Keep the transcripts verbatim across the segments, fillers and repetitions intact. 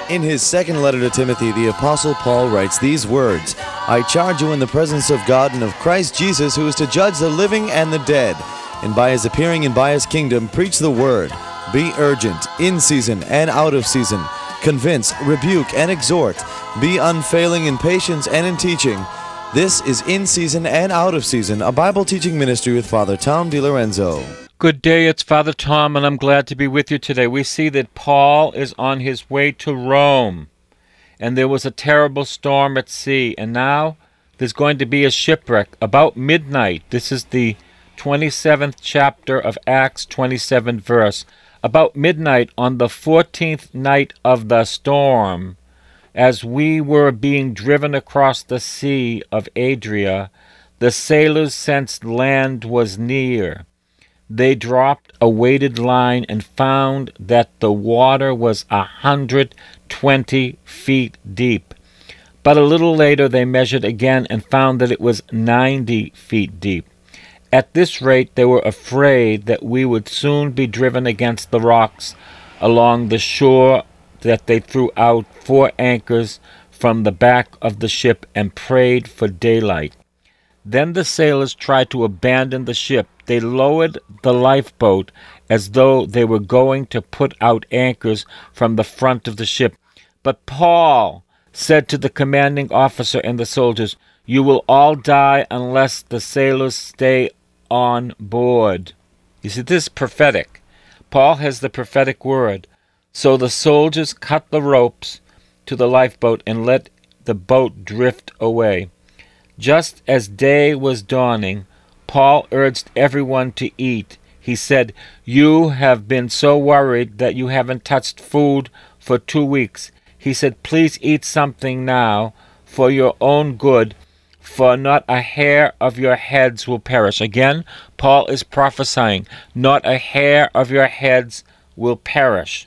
In his second letter to Timothy, the Apostle Paul writes these words, I charge you in the presence of God and of Christ Jesus, who is to judge the living and the dead, and by his appearing and by his kingdom, preach the word. Be urgent, in season and out of season. Convince, rebuke, and exhort. Be unfailing in patience and in teaching. This is In Season and Out of Season, a Bible teaching ministry with Father Tom DiLorenzo. Good day, it's Father Tom, and I'm glad to be with you today. We see that Paul is on his way to Rome, and there was a terrible storm at sea, and now there's going to be a shipwreck about midnight. This is the twenty-seventh chapter of Acts, twenty-seventh verse. About midnight on the fourteenth night of the storm, as we were being driven across the sea of Adria, the sailors sensed land was near. They dropped a weighted line and found that the water was a hundred twenty feet deep. But a little later they measured again and found that it was ninety feet deep. At this rate they were afraid that we would soon be driven against the rocks along the shore, that they threw out four anchors from the back of the ship and prayed for daylight. Then the sailors tried to abandon the ship. They lowered the lifeboat as though they were going to put out anchors from the front of the ship. But Paul said to the commanding officer and the soldiers, You will all die unless the sailors stay on board. You see, this is prophetic. Paul has the prophetic word. So the soldiers cut the ropes to the lifeboat and let the boat drift away. Just as day was dawning, Paul urged everyone to eat. He said, You have been so worried that you haven't touched food for two weeks. He said, Please eat something now for your own good, for not a hair of your heads will perish. Again, Paul is prophesying, not a hair of your heads will perish.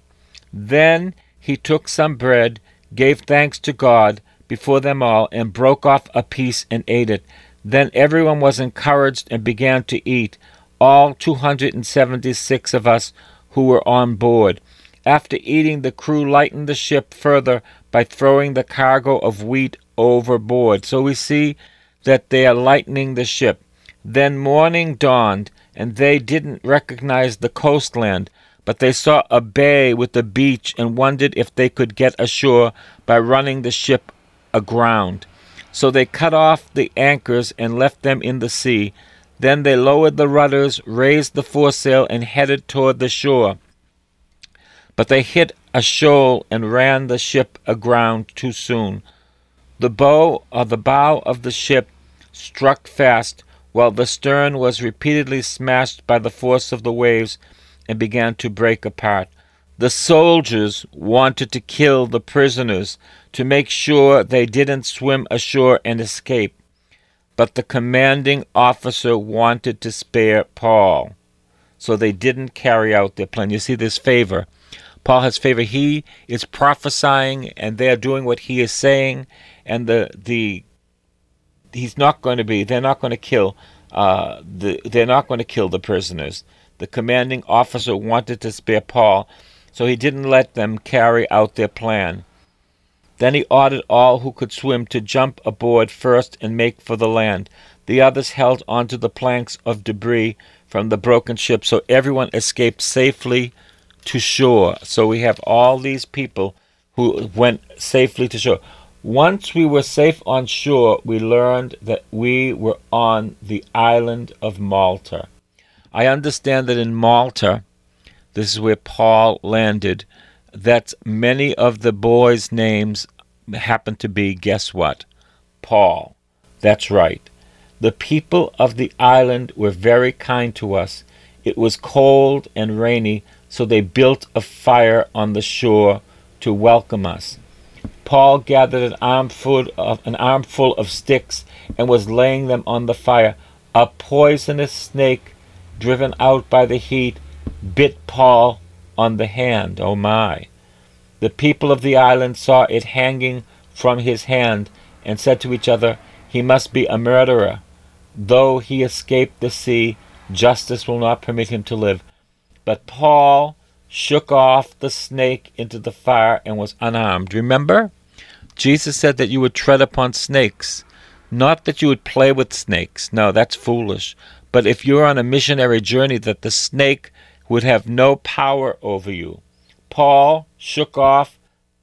Then he took some bread, gave thanks to God before them all, and broke off a piece and ate it. Then everyone was encouraged and began to eat, all two hundred seventy-six of us who were on board. After eating, the crew lightened the ship further by throwing the cargo of wheat overboard. So we see that they are lightening the ship. Then morning dawned, and they didn't recognize the coastland, but they saw a bay with a beach and wondered if they could get ashore by running the ship aground. So they cut off the anchors and left them in the sea. Then they lowered the rudders, raised the foresail, and headed toward the shore. But they hit a shoal and ran the ship aground too soon. The bow or the bow of the ship struck fast, while the stern was repeatedly smashed by the force of the waves and began to break apart. The soldiers wanted to kill the prisoners to make sure they didn't swim ashore and escape, but the commanding officer wanted to spare Paul, so they didn't carry out their plan. You see this favor. Paul has favor. He is prophesying, and they're doing what he is saying, and the the he's not going to be. They're not going to kill. Uh, the they're not going to kill the prisoners. The commanding officer wanted to spare Paul, so he didn't let them carry out their plan. Then he ordered all who could swim to jump aboard first and make for the land. The others held onto the planks of debris from the broken ship, so everyone escaped safely to shore. So we have all these people who went safely to shore. Once we were safe on shore, we learned that we were on the island of Malta. I understand that in Malta, this is where Paul landed, that many of the boys' names happen to be, guess what? Paul. That's right. The people of the island were very kind to us. It was cold and rainy, so they built a fire on the shore to welcome us. Paul gathered an armful of, an armful of sticks and was laying them on the fire. A poisonous snake, driven out by the heat, bit Paul on the hand. Oh my! The people of the island saw it hanging from his hand and said to each other, He must be a murderer. Though he escaped the sea, justice will not permit him to live. But Paul shook off the snake into the fire and was unharmed. Remember? Jesus said that you would tread upon snakes. Not that you would play with snakes. No, that's foolish. But if you're on a missionary journey, that the snake would have no power over you. Paul shook off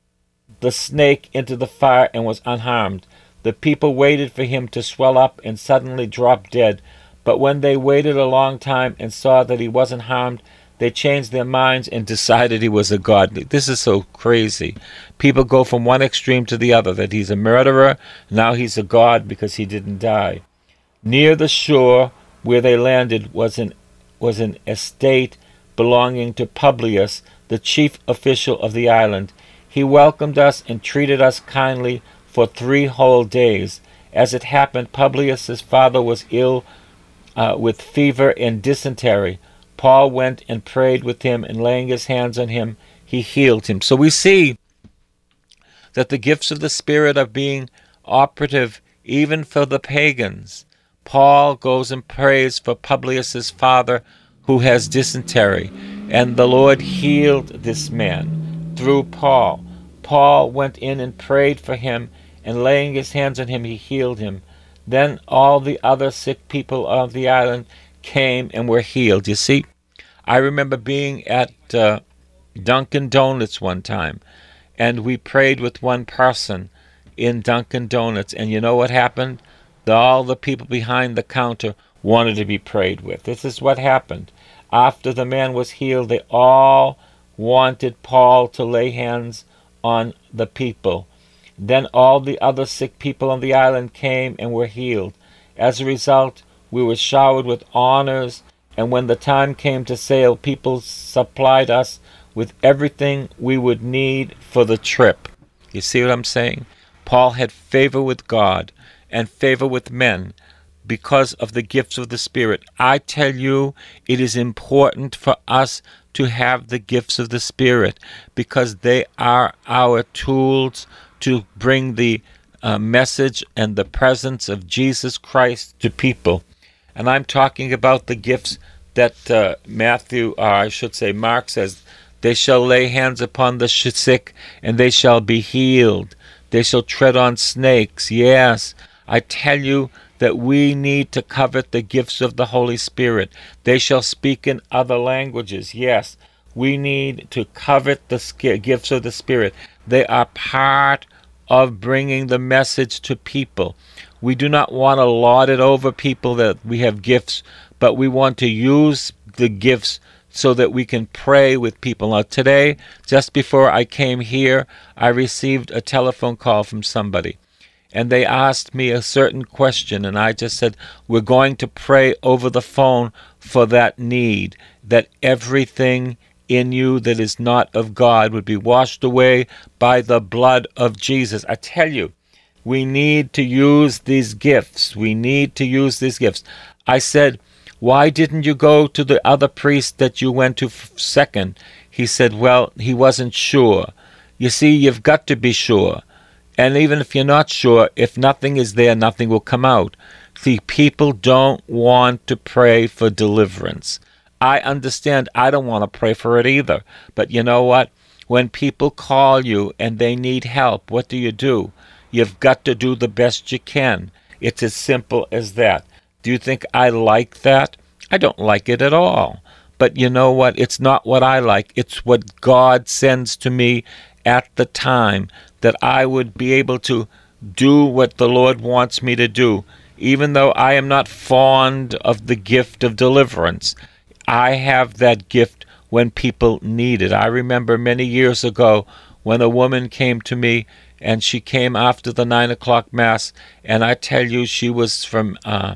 the snake into the fire and was unharmed. The people waited for him to swell up and suddenly drop dead. But when they waited a long time and saw that he wasn't harmed, they changed their minds and decided he was a god. This is so crazy. People go from one extreme to the other, that he's a murderer, now he's a god because he didn't die. Near the shore where they landed was an, was an estate belonging to Publius, the chief official of the island. He welcomed us and treated us kindly for three whole days. As it happened, Publius's father was ill uh, with fever and dysentery. Paul went and prayed with him, and laying his hands on him, he healed him. So we see that the gifts of the Spirit are being operative even for the pagans. Paul goes and prays for Publius's father who has dysentery, and the Lord healed this man through Paul. Paul went in and prayed for him, and laying his hands on him, he healed him. Then all the other sick people of the island came and were healed. You see, I remember being at uh, Dunkin' Donuts one time, and we prayed with one person in Dunkin' Donuts, and you know what happened? The, all the people behind the counter wanted to be prayed with. This is what happened. After the man was healed, they all wanted Paul to lay hands on the people. Then all the other sick people on the island came and were healed. As a result, we were showered with honors, and when the time came to sail, people supplied us with everything we would need for the trip. You see what I'm saying? Paul had favor with God and favor with men because of the gifts of the Spirit. I tell you, it is important for us to have the gifts of the Spirit because they are our tools to bring the uh, message and the presence of Jesus Christ to people. And I'm talking about the gifts that uh, Matthew, or I should say Mark says, they shall lay hands upon the sick and they shall be healed. They shall tread on snakes. Yes, I tell you that we need to covet the gifts of the Holy Spirit. They shall speak in other languages. Yes, we need to covet the gifts of the Spirit. They are part of bringing the message to people. We do not want to lord it over people that we have gifts, but we want to use the gifts so that we can pray with people. Now today, just before I came here, I received a telephone call from somebody, and they asked me a certain question, and I just said, we're going to pray over the phone for that need, that everything in you that is not of God would be washed away by the blood of Jesus. I tell you, we need to use these gifts. We need to use these gifts. I said, why didn't you go to the other priest that you went to second? He said, well, he wasn't sure. You see, you've got to be sure. And even if you're not sure, if nothing is there, nothing will come out. See, people don't want to pray for deliverance. I understand. I don't want to pray for it either. But you know what? When people call you and they need help, what do you do? You've got to do the best you can. It's as simple as that. Do you think I like that? I don't like it at all. But you know what? It's not what I like. It's what God sends to me at the time, that I would be able to do what the Lord wants me to do. Even though I am not fond of the gift of deliverance, I have that gift when people need it. I remember many years ago when a woman came to me, and she came after the nine o'clock mass, and I tell you, she was from uh,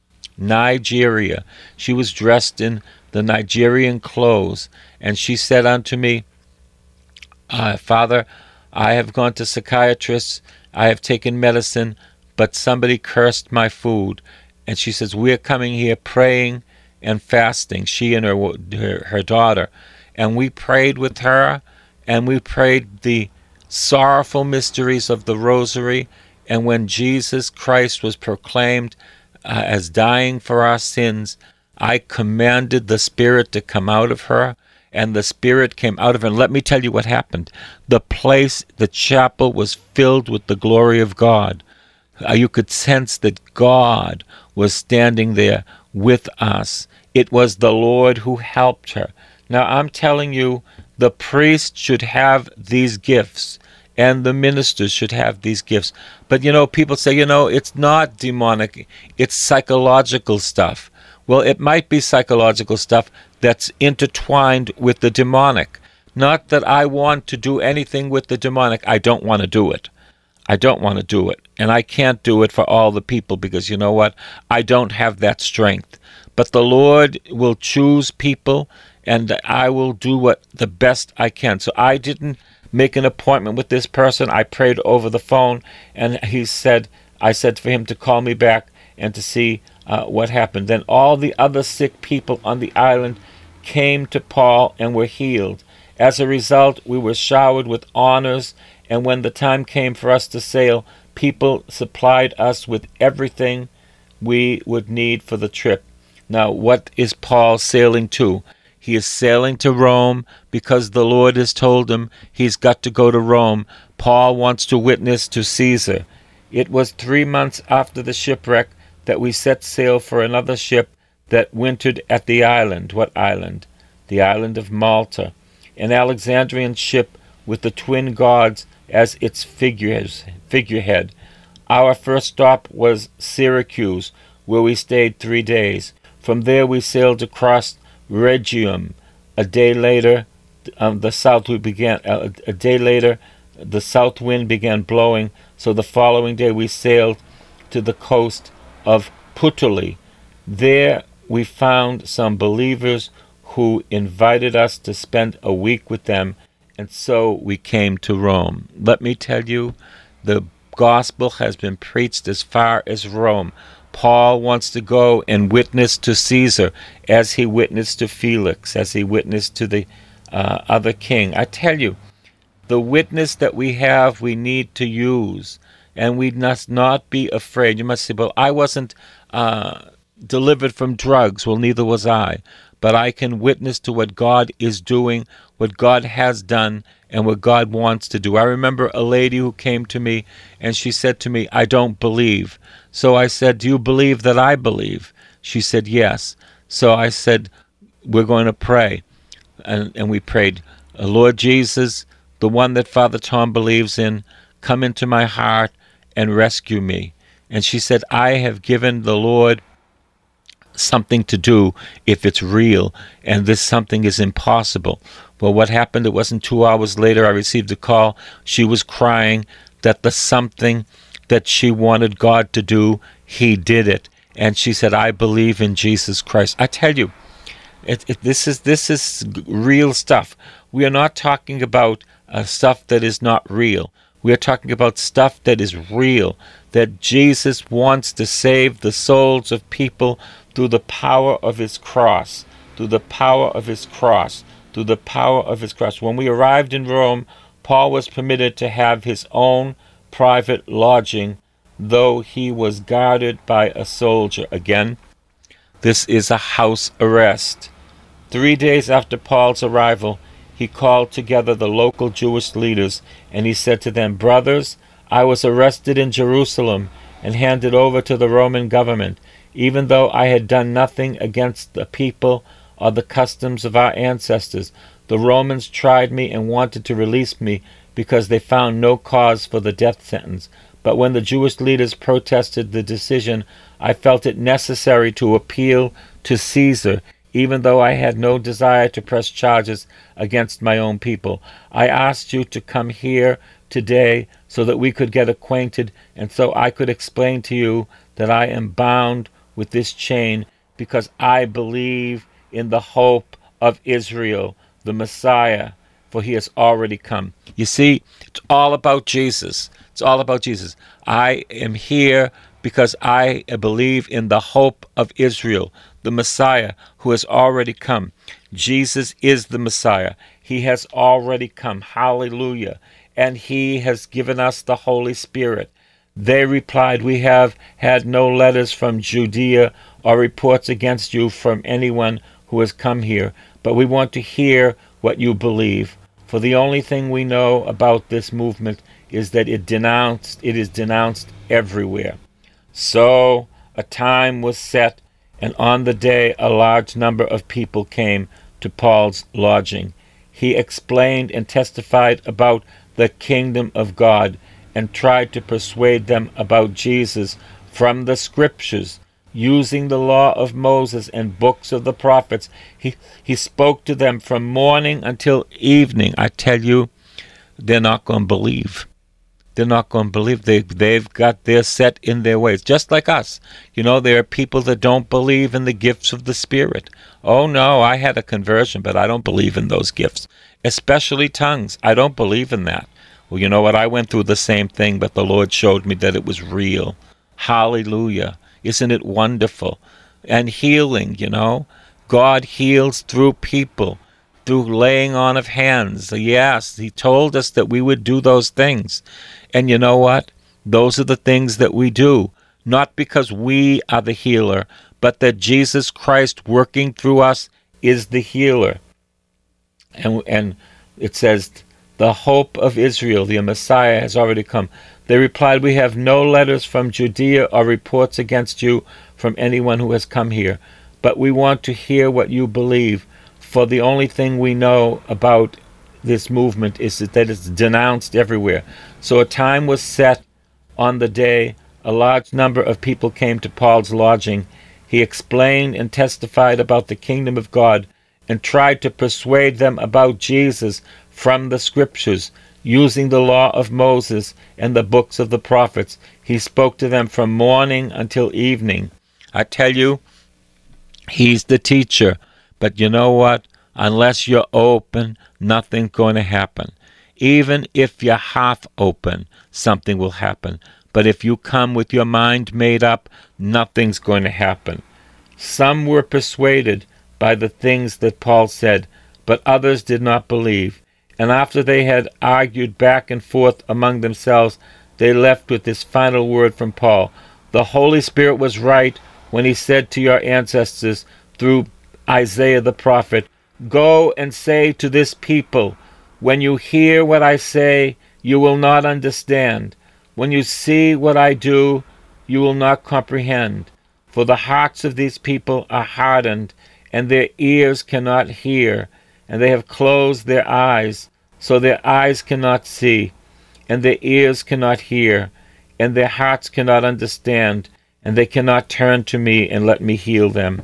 Nigeria. She was dressed in the Nigerian clothes, and she said unto me, uh, Father, I have gone to psychiatrists, I have taken medicine, but somebody cursed my food. And she says, we're coming here praying and fasting, she and her, her, her daughter. And we prayed with her, and we prayed the sorrowful mysteries of the rosary. And when Jesus Christ was proclaimed uh, as dying for our sins, I commanded the spirit to come out of her, and the Spirit came out of her. And let me tell you what happened. The place, the chapel, was filled with the glory of God. Uh, you could sense that God was standing there with us. It was the Lord who helped her. Now, I'm telling you, the priest should have these gifts, and the ministers should have these gifts. But, you know, people say, you know, it's not demonic, it's psychological stuff. Well, it might be psychological stuff that's intertwined with the demonic. Not that I want to do anything with the demonic. I don't want to do it. I don't want to do it. And I can't do it for all the people because, you know what? I don't have that strength. But the Lord will choose people, and I will do what the best I can. So I didn't make an appointment with this person. I prayed over the phone, and he said, I said for him to call me back and to see uh, what happened. Then all the other sick people on the island came to Paul and were healed. As a result, we were showered with honors, and when the time came for us to sail, people supplied us with everything we would need for the trip. Now, what is Paul sailing to? He is sailing to Rome because the Lord has told him he's got to go to Rome. Paul wants to witness to Caesar. It was three months after the shipwreck that we set sail for another ship that wintered at the island. What island? The island of Malta. An Alexandrian ship with the twin gods as its figures, figurehead. Our first stop was Syracuse, where we stayed three days. From there we sailed across Rhegium. A day later, um, the south we began. Uh, a day later, the south wind began blowing. So the following day we sailed to the coast of Puteoli. There we found some believers who invited us to spend a week with them, and so we came to Rome. Let me tell you, the gospel has been preached as far as Rome. Paul wants to go and witness to Caesar as he witnessed to Felix, as he witnessed to the uh, other king. I tell you, the witness that we have, we need to use, and we must not be afraid. You must say, well, I wasn't uh, delivered from drugs. Well, neither was I. But I can witness to what God is doing, what God has done, and what God wants to do. I remember a lady who came to me, and she said to me, I don't believe. So I said, do you believe that I believe? She said, yes. So I said, we're going to pray. And, and we prayed, Lord Jesus, the one that Father Tom believes in, come into my heart and rescue me. And she said, I have given the Lord something to do if it's real, and this something is impossible. Well, what happened? It wasn't two hours later I received a call. She was crying that the something that she wanted God to do, he did it. And she said, I believe in Jesus Christ. I tell you, it, it, this is this is real stuff. We are not talking about uh, stuff that is not real. We are talking about stuff that is real, that Jesus wants to save the souls of people through the power of his cross, through the power of his cross, through the power of his cross. When we arrived in Rome, Paul was permitted to have his own private lodging, though he was guarded by a soldier. Again, this is a house arrest. Three days after Paul's arrival, he called together the local Jewish leaders, and he said to them, Brothers, I was arrested in Jerusalem and handed over to the Roman government, even though I had done nothing against the people or the customs of our ancestors. The Romans tried me and wanted to release me because they found no cause for the death sentence. But when the Jewish leaders protested the decision, I felt it necessary to appeal to Caesar, even though I had no desire to press charges against my own people. I asked you to come here today so that we could get acquainted, and so I could explain to you that I am bound with this chain because I believe in the hope of Israel, the Messiah, for he has already come. You see, it's all about Jesus. It's all about Jesus. I am here because I believe in the hope of Israel, the Messiah who has already come. Jesus is the Messiah. He has already come. Hallelujah. And he has given us the Holy Spirit. They replied, We have had no letters from Judea or reports against you from anyone who has come here, but we want to hear what you believe. For the only thing we know about this movement is that it denounced, it is denounced everywhere. So a time was set, and on the day a large number of people came to Paul's lodging. He explained and testified about the kingdom of God and tried to persuade them about Jesus from the scriptures. Using the law of Moses and books of the prophets, he, he spoke to them from morning until evening. I tell you, they're not going to believe. They're not going to believe. They, they've got their set in their ways, just like us. You know, there are people that don't believe in the gifts of the Spirit. Oh, no, I had a conversion, but I don't believe in those gifts, especially tongues. I don't believe in that. Well, you know what? I went through the same thing, but the Lord showed me that it was real. Hallelujah. Isn't it wonderful? And healing, you know. God heals through people, through laying on of hands. Yes, he told us that we would do those things. And you know what? Those are the things that we do, not because we are the healer, but that Jesus Christ working through us is the healer. And, and it says, the hope of Israel, the Messiah, has already come. They replied, we have no letters from Judea or reports against you from anyone who has come here, but we want to hear what you believe, for the only thing we know about this movement is that it's denounced everywhere. So a time was set on the day. A large number of people came to Paul's lodging. He explained and testified about the kingdom of God and tried to persuade them about Jesus from the scriptures. Using the law of Moses and the books of the prophets, he spoke to them from morning until evening. I tell you, he's the teacher. But you know what? Unless you're open, nothing's going to happen. Even if you're half open, something will happen. But if you come with your mind made up, nothing's going to happen. Some were persuaded by the things that Paul said, but others did not believe. And after they had argued back and forth among themselves, they left with this final word from Paul. The Holy Spirit was right when he said to your ancestors through Isaiah the prophet, go and say to this people, when you hear what I say, you will not understand. When you see what I do, you will not comprehend. For the hearts of these people are hardened, and their ears cannot hear, and they have closed their eyes, so their eyes cannot see, and their ears cannot hear, and their hearts cannot understand, and they cannot turn to me and let me heal them.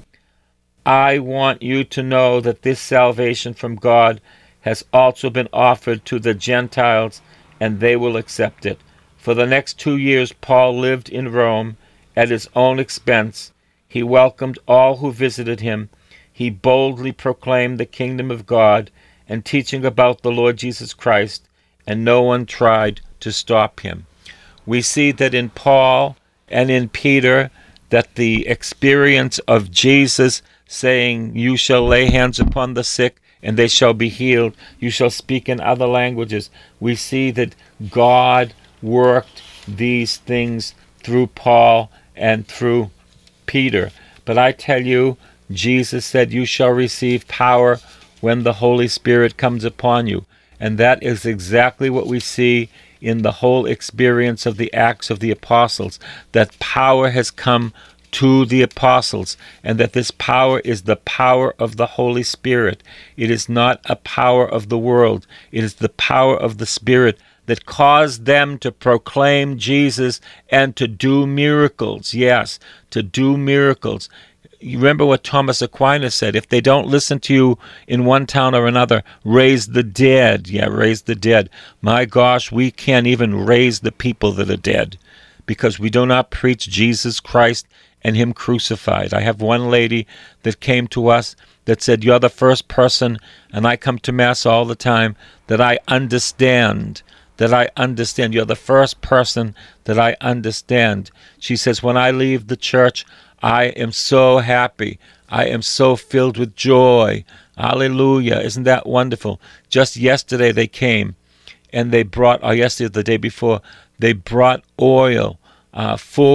I want you to know that this salvation from God has also been offered to the Gentiles, and they will accept it. For the next two years, Paul lived in Rome at his own expense. He welcomed all who visited him. He boldly proclaimed the kingdom of God and teaching about the Lord Jesus Christ, and no one tried to stop him. We see that in Paul and in Peter, that the experience of Jesus saying, you shall lay hands upon the sick and they shall be healed, you shall speak in other languages. We see that God worked these things through Paul and through Peter. But I tell you, Jesus said, you shall receive power when the Holy Spirit comes upon you. And that is exactly what we see in the whole experience of the Acts of the Apostles, that power has come to the apostles, and that this power is the power of the Holy Spirit. It is not a power of the world. It is the power of the Spirit that caused them to proclaim Jesus and to do miracles. Yes, to do miracles. You remember what Thomas Aquinas said, if they don't listen to you in one town or another, raise the dead. Yeah, raise the dead. My gosh, we can't even raise the people that are dead because we do not preach Jesus Christ and him crucified. I have one lady that came to us that said, you're the first person, and I come to Mass all the time, that I understand, that I understand. You're the first person that I understand. She says, when I leave the church, I am so happy. I am so filled with joy. Hallelujah. Isn't that wonderful? Just yesterday they came, and they brought, or yesterday, the day before, they brought oil, uh, four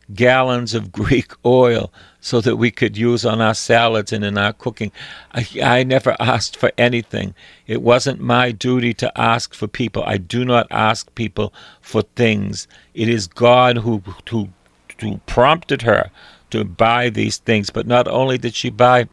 gallons of Greek oil so that we could use on our salads and in our cooking. I, I never asked for anything. It wasn't my duty to ask for people. I do not ask people for things. It is God who, who, who prompted her to buy these things. But not only did she buy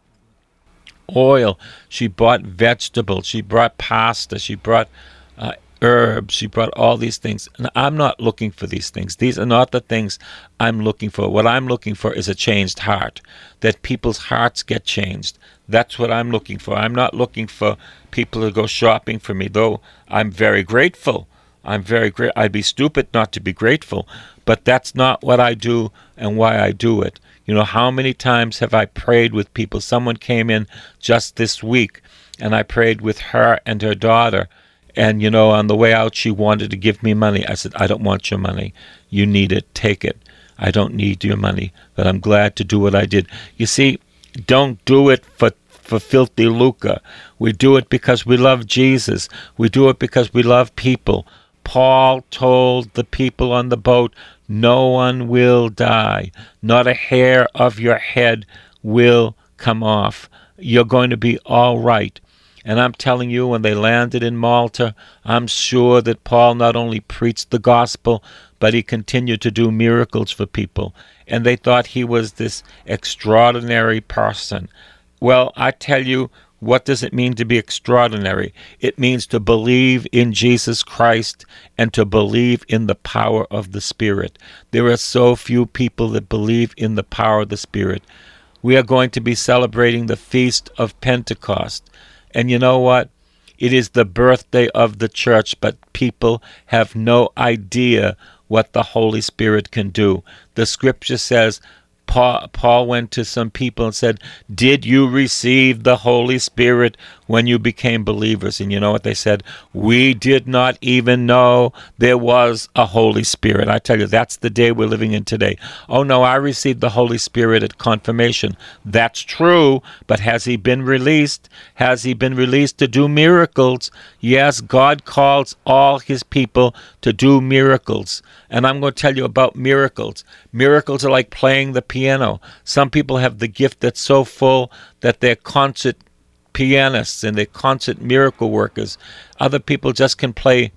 oil, she bought vegetables, she brought pasta, she brought uh, herbs, she brought all these things. And I'm not looking for these things. These are not the things I'm looking for. What I'm looking for is a changed heart, that people's hearts get changed. That's what I'm looking for. I'm not looking for people to go shopping for me, though I'm very grateful. I'm very great. I'd be stupid not to be grateful, but that's not what I do and why I do it. You know, how many times have I prayed with people? Someone came in just this week, and I prayed with her and her daughter. And, you know, on the way out, she wanted to give me money. I said, I don't want your money. You need it. Take it. I don't need your money, but I'm glad to do what I did. You see, don't do it for, for filthy lucre. We do it because we love Jesus. We do it because we love people. Paul told the people on the boat, no one will die. Not a hair of your head will come off. You're going to be all right. And I'm telling you, when they landed in Malta, I'm sure that Paul not only preached the gospel, but he continued to do miracles for people. And they thought he was this extraordinary person. Well, I tell you, what does it mean to be extraordinary? It means to believe in Jesus Christ and to believe in the power of the Spirit. There are so few people that believe in the power of the Spirit. We are going to be celebrating the Feast of Pentecost. And you know what? It is the birthday of the church, but people have no idea what the Holy Spirit can do. The scripture says, Paul, Paul went to some people and said, did you receive the Holy Spirit when you became believers? And you know what they said? We did not even know there was a Holy Spirit. I tell you, that's the day we're living in today. Oh no, I received the Holy Spirit at confirmation. That's true, but has he been released? Has he been released to do miracles? Yes, God calls all his people to do miracles. And I'm going to tell you about miracles. Miracles are like playing the piano. Some people have the gift that's so full that they're concert pianists and they're concert miracle workers. Other people just can play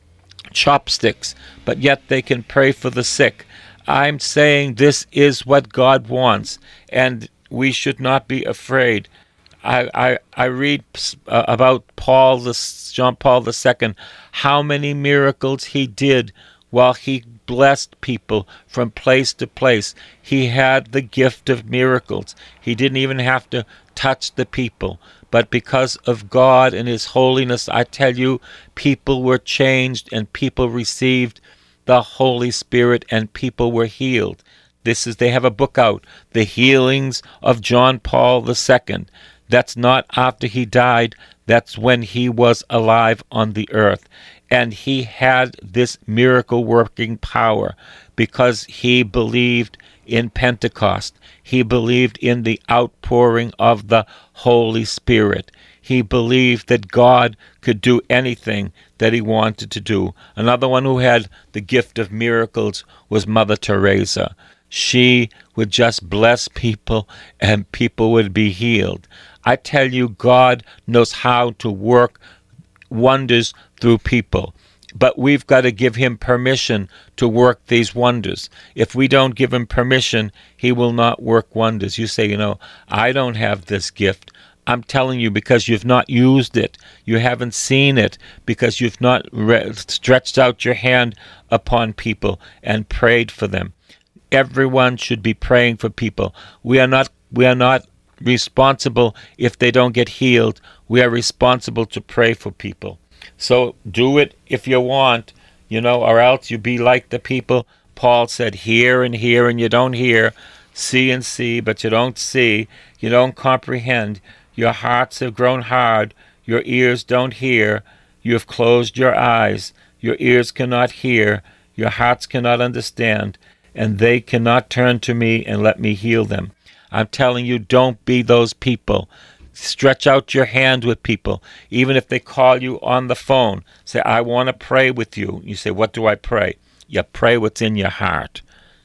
chopsticks, but yet they can pray for the sick. I'm saying this is what God wants, and we should not be afraid. I I, I read uh, about Paul, the John Paul the Second, how many miracles he did while he blessed people from place to place. He had the gift of miracles. He didn't even have to touch the people. But because of God and his holiness, I tell you, people were changed and people received the Holy Spirit and people were healed. This is, they have a book out, The Healings of John Paul the Second. That's not after he died. That's when he was alive on the earth. And he had this miracle-working power because he believed in Pentecost. He believed in the outpouring of the Holy Spirit. He believed that God could do anything that he wanted to do. Another one who had the gift of miracles was Mother Teresa. She would just bless people and people would be healed. I tell you, God knows how to work wonders through people. But we've got to give him permission to work these wonders. If we don't give him permission, he will not work wonders. You say, you know, I don't have this gift. I'm telling you, because you've not used it. You haven't seen it because you've not re- stretched out your hand upon people and prayed for them. Everyone should be praying for people. We are not, we are not responsible if they don't get healed. We are responsible to pray for people. So do it if you want, you know, or else you be like the people Paul said, hear and hear and you don't hear, see and see, but you don't see, you don't comprehend. Your hearts have grown hard, your ears don't hear, you have closed your eyes, your ears cannot hear, your hearts cannot understand, and they cannot turn to me and let me heal them. I'm telling you, don't be those people. Stretch out your hand with people. Even if they call you on the phone, say, I want to pray with you. You say, what do I pray? You pray what's in your heart.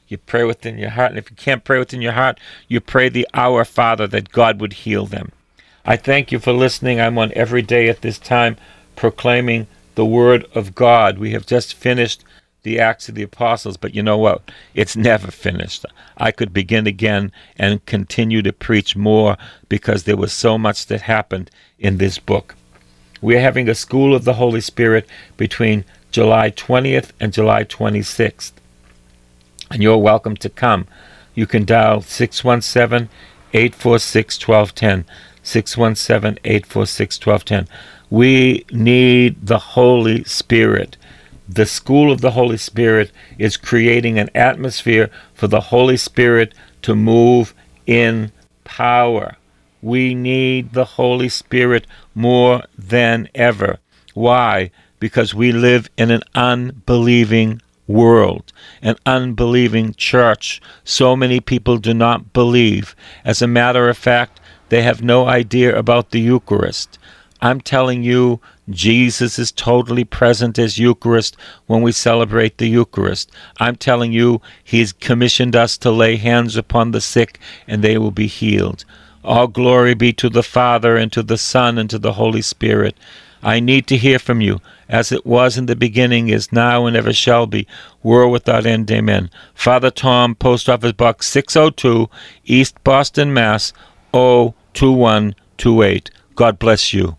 You pray within your heart. And if you can't pray within your heart, you pray the Our Father that God would heal them. I thank you for listening. I'm on every day at this time proclaiming the Word of God. We have just finished the Acts of the Apostles, but you know what? It's never finished. I could begin again and continue to preach more because there was so much that happened in this book. We're having a School of the Holy Spirit between July twentieth and July twenty-sixth, and you're welcome to come. You can dial six one seven, eight four six, one two one zero, six one seven, eight four six, one two one zero. We need the Holy Spirit. The School of the Holy Spirit is creating an atmosphere for the Holy Spirit to move in power. We need the Holy Spirit more than ever. Why? Because we live in an unbelieving world, an unbelieving church. So many people do not believe. As a matter of fact, they have no idea about the Eucharist. I'm telling you, Jesus is totally present as Eucharist when we celebrate the Eucharist. I'm telling you, He's commissioned us to lay hands upon the sick and they will be healed. All glory be to the Father and to the Son and to the Holy Spirit. I need to hear from you, as it was in the beginning, is now, and ever shall be, world without end. Amen. Father Tom, Post Office Box six oh two, East Boston, Mass. oh two one two eight. God bless you.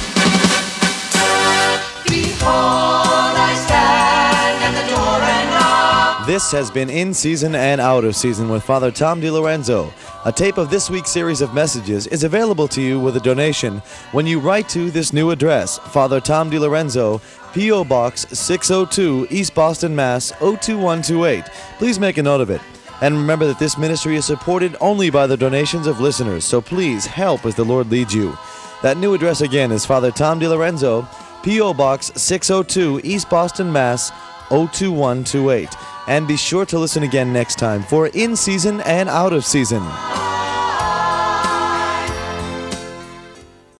This has been In Season and Out of Season with Father Tom DiLorenzo. A tape of this week's series of messages is available to you with a donation when you write to this new address, Father Tom DiLorenzo, P O. Box six oh two, East Boston, Mass. oh two one two eight. Please make a note of it. And remember that this ministry is supported only by the donations of listeners, so please help as the Lord leads you. That new address again is Father Tom DiLorenzo, P O. Box six oh two, East Boston, Mass. oh two one two eight. And be sure to listen again next time for In Season and Out of Season.